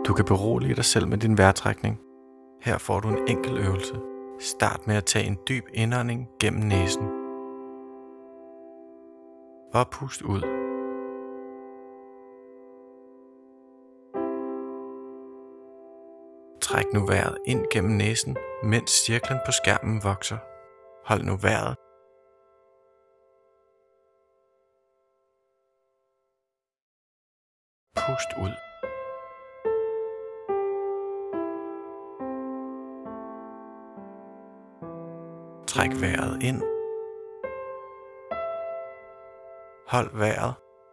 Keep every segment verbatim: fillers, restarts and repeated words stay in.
Du kan berolige dig selv med din vejrtrækning. Her får du en enkel øvelse. Start med at tage en dyb indånding gennem næsen. Og pust ud. Træk nu vejret ind gennem næsen, mens cirklen på skærmen vokser. Hold nu vejret. Pust ud. Træk vejret ind. Hold vejret.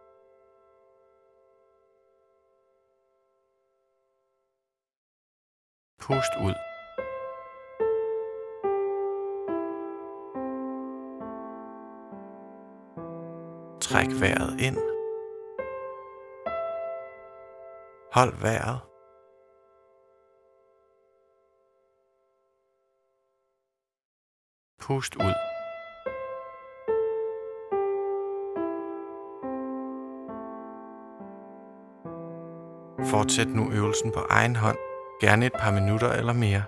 Pust ud. Træk vejret ind. Hold vejret. Pust ud. Fortsæt nu øvelsen på egen hånd, gerne et par minutter eller mere.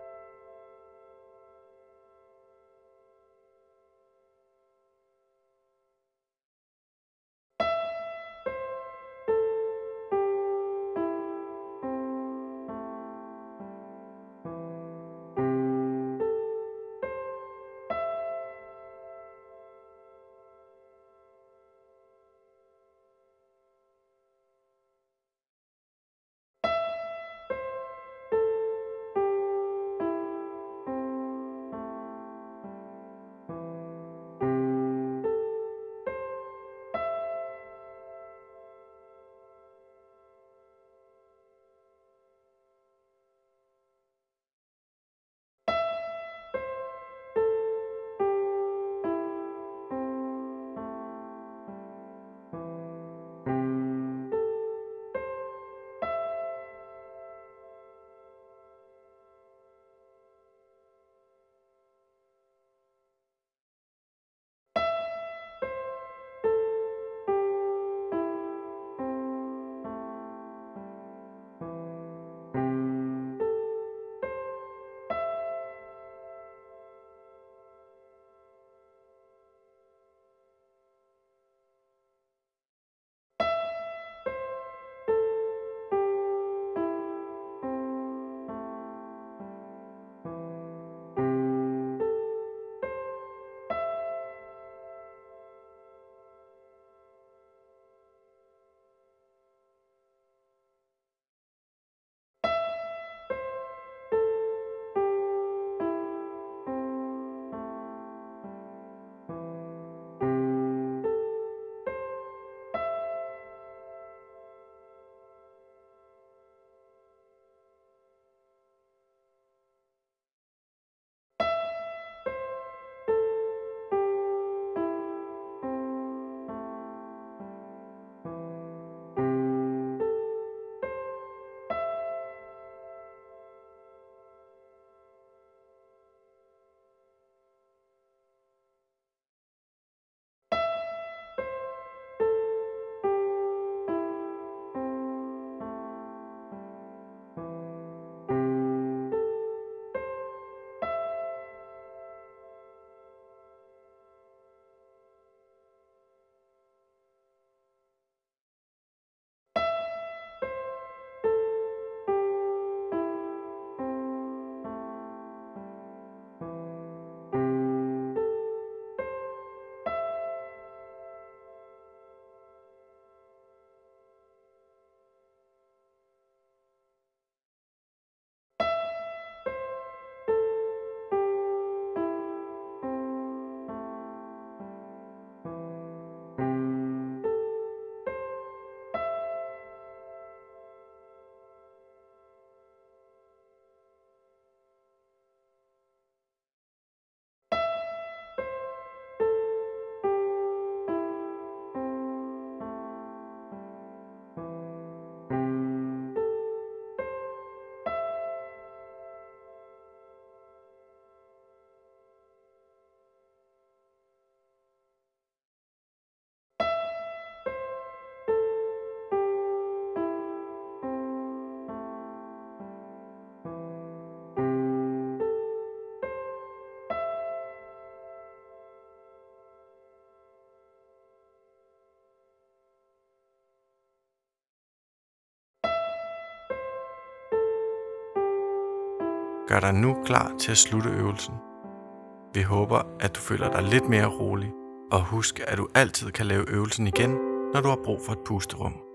Gør dig nu klar til at slutte øvelsen. Vi håber, at du føler dig lidt mere rolig, og husk, at du altid kan lave øvelsen igen, når du har brug for et pusterum.